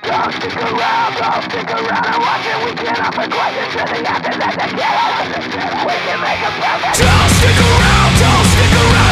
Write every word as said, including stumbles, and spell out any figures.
Don't stick around, don't stick around and watch it. We can offer questions to the after that they get us. We can make a perfect. Don't stick around, don't stick around.